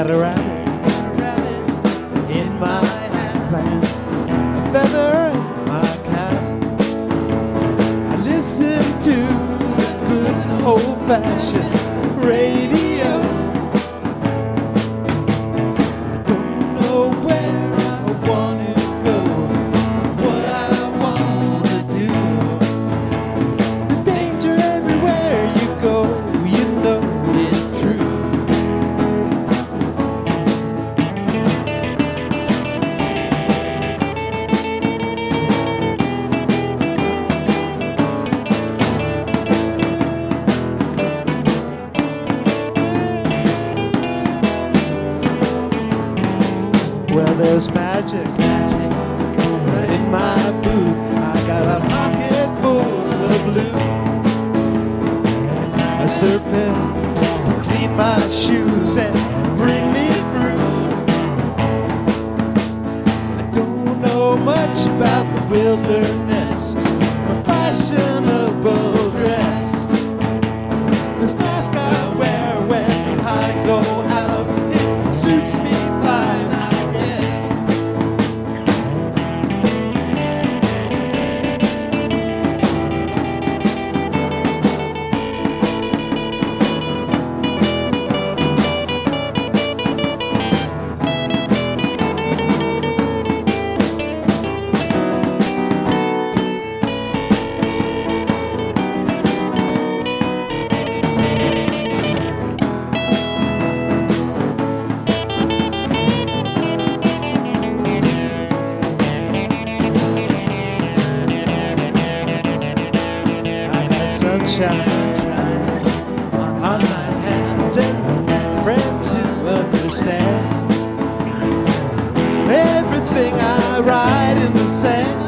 got a rabbit in my hand, a feather in my cap. I listen to the good old-fashioned radio. I don't know where I want to go, what I want to do. There's danger everywhere you go, you know it's true. Well, there's magic right in my boot. I got a pocket full of blue, a serpent to clean my shoes and bring me through. I don't know much about the wilderness, a fashionable dress, this mask I wear when I go out, it suits me fine, I guess. Sunshine on my hands and friends who understand everything I write in the sand.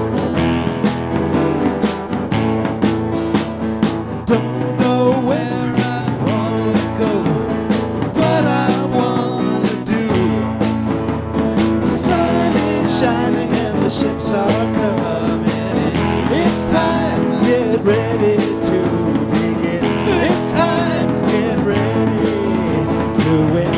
Don't know where I want to go, what I want to do. The sun is shining and the ships are coming in. It's time to get ready to begin. It's time to get ready to win.